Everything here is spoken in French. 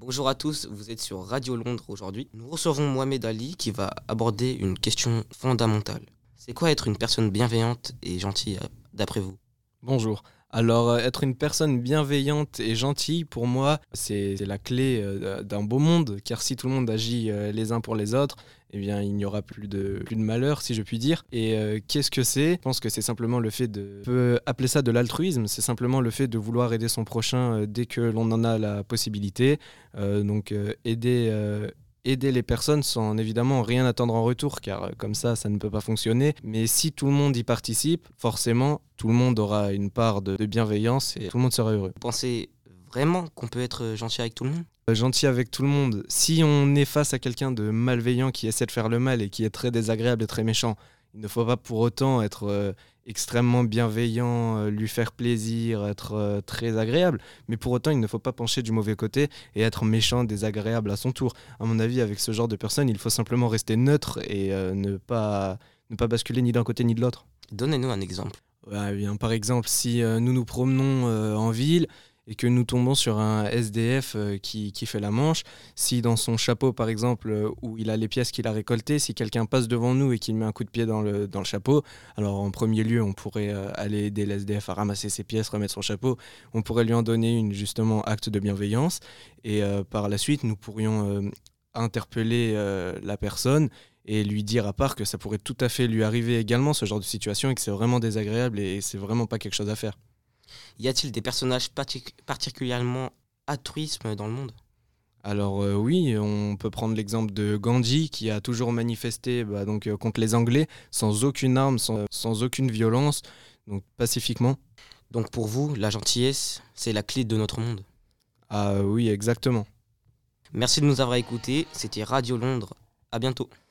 Bonjour à tous, vous êtes sur Radio Londres aujourd'hui. Nous recevons Mohamed Ali qui va aborder une question fondamentale. C'est quoi être une personne bienveillante et gentille d'après vous ? Bonjour. Alors, être une personne bienveillante et gentille, pour moi, c'est la clé d'un beau monde, car si tout le monde agit les uns pour les autres, eh bien, il n'y aura plus de malheur, si je puis dire. Et qu'est-ce que c'est ? Je pense que c'est simplement le fait on peut appeler ça de l'altruisme, c'est simplement le fait de vouloir aider son prochain dès que l'on en a la possibilité. Aider les personnes sans évidemment rien attendre en retour, car comme ça ne peut pas fonctionner. Mais si tout le monde y participe, forcément, tout le monde aura une part de bienveillance et tout le monde sera heureux. Vous pensez vraiment qu'on peut être gentil avec tout le monde ? Gentil avec tout le monde. Si on est face à quelqu'un de malveillant qui essaie de faire le mal et qui est très désagréable et très méchant, il ne faut pas pour autant être extrêmement bienveillant, lui faire plaisir, être très agréable. Mais pour autant, il ne faut pas pencher du mauvais côté et être méchant, désagréable à son tour. À mon avis, avec ce genre de personnes, il faut simplement rester neutre et ne pas basculer ni d'un côté ni de l'autre. Donnez-nous un exemple. Bien, par exemple, si nous nous promenons en ville et que nous tombons sur un SDF qui fait la manche, si dans son chapeau, par exemple, où il a les pièces qu'il a récoltées, si quelqu'un passe devant nous et qu'il met un coup de pied dans le chapeau, alors en premier lieu, on pourrait aller aider le SDF à ramasser ses pièces, remettre son chapeau, on pourrait lui en donner justement acte de bienveillance, et par la suite, nous pourrions interpeller la personne et lui dire à part que ça pourrait tout à fait lui arriver également, ce genre de situation, et que c'est vraiment désagréable et c'est vraiment pas quelque chose à faire. Y a-t-il des personnages particulièrement altruistes dans le monde ? Alors oui, on peut prendre l'exemple de Gandhi qui a toujours manifesté contre les Anglais sans aucune arme, sans aucune violence, donc pacifiquement. Donc pour vous, la gentillesse, c'est la clé de notre monde ? Ah oui, exactement. Merci de nous avoir écoutés, c'était Radio Londres, à bientôt.